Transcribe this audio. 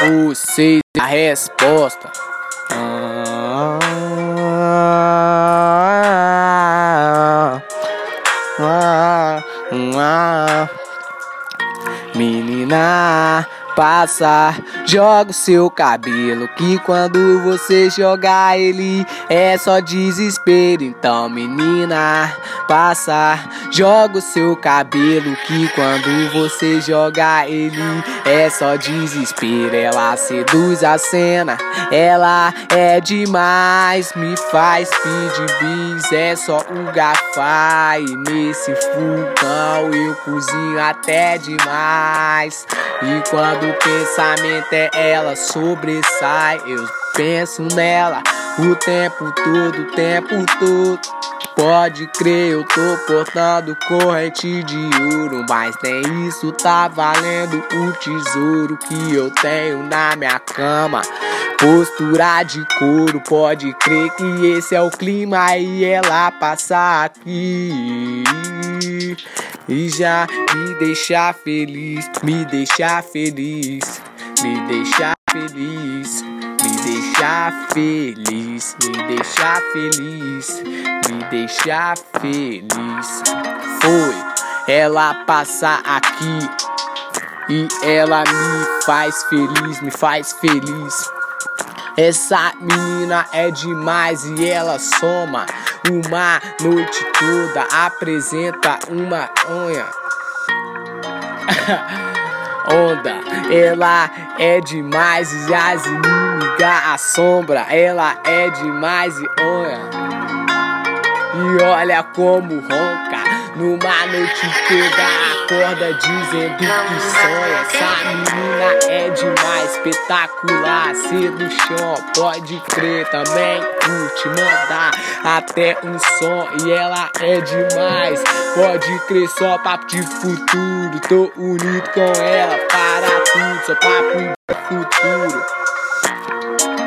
vocês a resposta. Menina, passa, joga o seu cabelo, que quando você jogar ele é só desespero. Então menina, passa, joga o seu cabelo, que quando você jogar ele é só desespero. Ela seduz a cena, ela é demais, me faz pedir bis, é só o gafai. Nesse fogão eu cozinho até demais. E quando o pensamento é ela sobressai, eu penso nela o tempo todo, o tempo todo. Pode crer, eu tô portando corrente de ouro, mas nem isso tá valendo o tesouro que eu tenho na minha cama. Postura de couro, pode crer que esse é o clima e ela passa aqui e já me deixa feliz, me deixa feliz, me deixa feliz, me deixa feliz, me deixa feliz, me deixa feliz. Foi ela passar aqui e ela me faz feliz, me faz feliz. Essa menina é demais e ela soma uma noite toda, apresenta uma onda. Ela é demais e as inimigas assombra. Ela é demais e e olha como ronca. Numa noite toda acorda dizendo que sonha. Essa menina é demais, espetacular. Ser do chão, pode crer, também curte mandar até um som. E ela é demais, pode crer, só papo de futuro. Tô unido com ela para tudo, só papo de futuro.